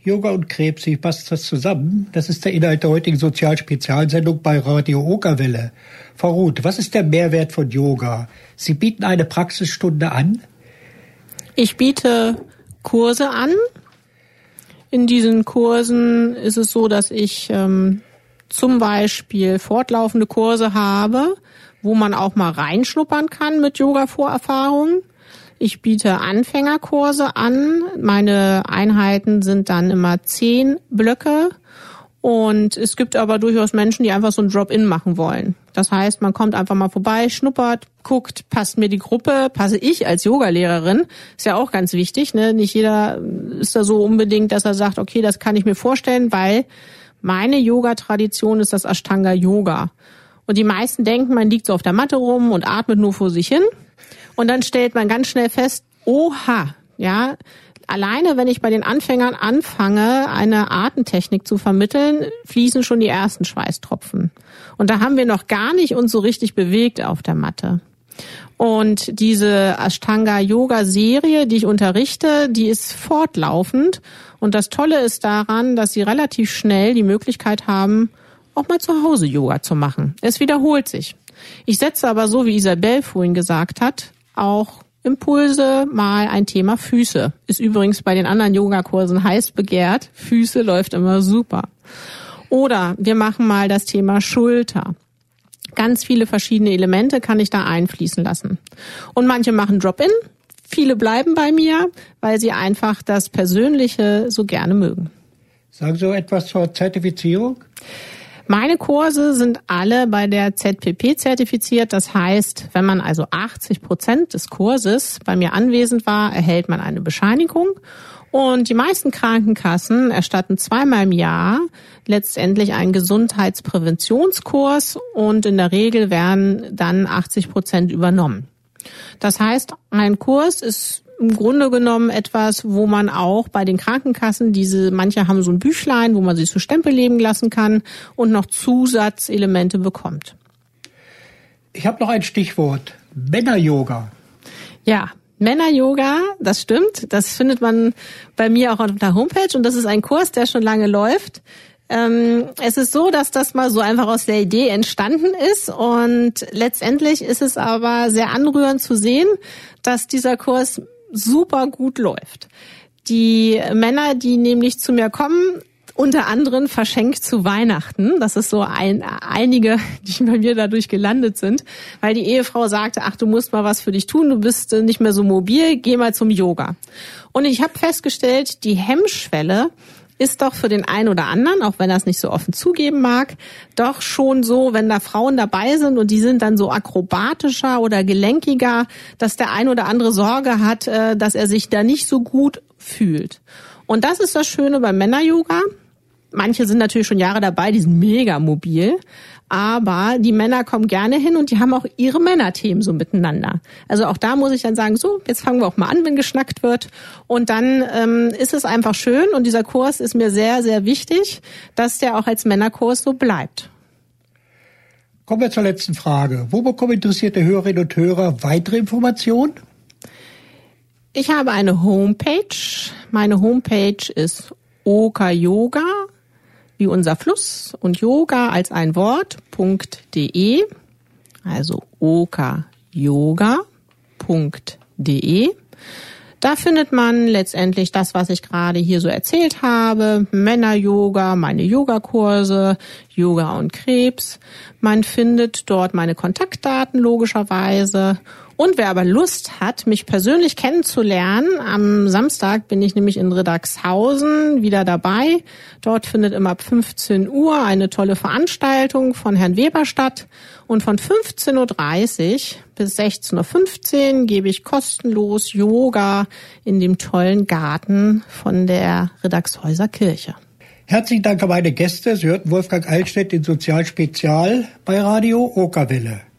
Yoga und Krebs, wie passt das zusammen? Das ist der Inhalt der heutigen Sozialspezialsendung bei Radio Okerwelle. Frau Ruth, was ist der Mehrwert von Yoga? Sie bieten eine Praxisstunde an? Ich biete Kurse an. In diesen Kursen ist es so, dass ich zum Beispiel fortlaufende Kurse habe, wo man auch mal reinschnuppern kann mit Yoga-Vorerfahrungen. Ich biete Anfängerkurse an. Meine Einheiten sind dann immer 10 Blöcke. Und es gibt aber durchaus Menschen, die einfach so ein Drop-in machen wollen. Das heißt, man kommt einfach mal vorbei, schnuppert, guckt, passt mir die Gruppe, passe ich als Yogalehrerin. Ist ja auch ganz wichtig, ne? Nicht jeder ist da so unbedingt, dass er sagt, okay, das kann ich mir vorstellen, weil meine Yoga-Tradition ist das Ashtanga-Yoga. Und die meisten denken, man liegt so auf der Matte rum und atmet nur vor sich hin. Und dann stellt man ganz schnell fest, oha, ja, alleine wenn ich bei den Anfängern anfange, eine Atemtechnik zu vermitteln, fließen schon die ersten Schweißtropfen. Und da haben wir noch gar nicht uns so richtig bewegt auf der Matte. Und diese Ashtanga-Yoga-Serie, die ich unterrichte, die ist fortlaufend. Und das Tolle ist daran, dass sie relativ schnell die Möglichkeit haben, auch mal zu Hause Yoga zu machen. Es wiederholt sich. Ich setze aber, so wie Isabel vorhin gesagt hat, auch Impulse, mal ein Thema Füße. Ist übrigens bei den anderen Yogakursen heiß begehrt. Füße läuft immer super. Oder wir machen mal das Thema Schulter. Ganz viele verschiedene Elemente kann ich da einfließen lassen. Und manche machen Drop-in. Viele bleiben bei mir, weil sie einfach das Persönliche so gerne mögen. Sagen Sie etwas zur Zertifizierung? Meine Kurse sind alle bei der ZPP zertifiziert. Das heißt, wenn man also 80% des Kurses bei mir anwesend war, erhält man eine Bescheinigung. Und die meisten Krankenkassen erstatten 2-mal im Jahr letztendlich einen Gesundheitspräventionskurs und in der Regel werden dann 80% übernommen. Das heißt, ein Kurs ist im Grunde genommen etwas, wo man auch bei den Krankenkassen manche haben so ein Büchlein, wo man sich so Stempel legen lassen kann und noch Zusatzelemente bekommt. Ich habe noch ein Stichwort. Männer-Yoga. Ja, Männer-Yoga, das stimmt. Das findet man bei mir auch auf der Homepage und das ist ein Kurs, der schon lange läuft. Es ist so, dass das mal so einfach aus der Idee entstanden ist und letztendlich ist es aber sehr anrührend zu sehen, dass dieser Kurs super gut läuft. Die Männer, die nämlich zu mir kommen, unter anderem verschenkt zu Weihnachten. Das ist so einige, die bei mir dadurch gelandet sind, weil die Ehefrau sagte, ach, du musst mal was für dich tun, du bist nicht mehr so mobil, geh mal zum Yoga. Und ich habe festgestellt, die Hemmschwelle ist doch für den einen oder anderen, auch wenn er es nicht so offen zugeben mag, doch schon so, wenn da Frauen dabei sind und die sind dann so akrobatischer oder gelenkiger, dass der ein oder andere Sorge hat, dass er sich da nicht so gut fühlt. Und das ist das Schöne beim Männer-Yoga. Manche sind natürlich schon Jahre dabei, die sind mega mobil, aber die Männer kommen gerne hin und die haben auch ihre Männerthemen so miteinander. Also auch da muss ich dann sagen, so, jetzt fangen wir auch mal an, wenn geschnackt wird. Und dann ist es einfach schön und dieser Kurs ist mir sehr, sehr wichtig, dass der auch als Männerkurs so bleibt. Kommen wir zur letzten Frage. Wo bekommen interessierte Hörerinnen und Hörer weitere Informationen? Ich habe eine Homepage. Meine Homepage ist Oka Yoga, wie unser Fluss, und Yoga als ein Wort.de, also okayoga.de. Da findet man letztendlich das, was ich gerade hier so erzählt habe, Männer-Yoga, meine Yogakurse, Yoga und Krebs. Man findet dort meine Kontaktdaten logischerweise. Und wer aber Lust hat, mich persönlich kennenzulernen, am Samstag bin ich nämlich in Riddagshausen wieder dabei. Dort findet immer ab 15 Uhr eine tolle Veranstaltung von Herrn Weber statt. Und von 15.30 Uhr bis 16.15 Uhr gebe ich kostenlos Yoga in dem tollen Garten von der Riddagshäuser Kirche. Herzlichen Dank an meine Gäste. Sie hörten Wolfgang Altstedt in Sozialspezial bei Radio Okerwelle.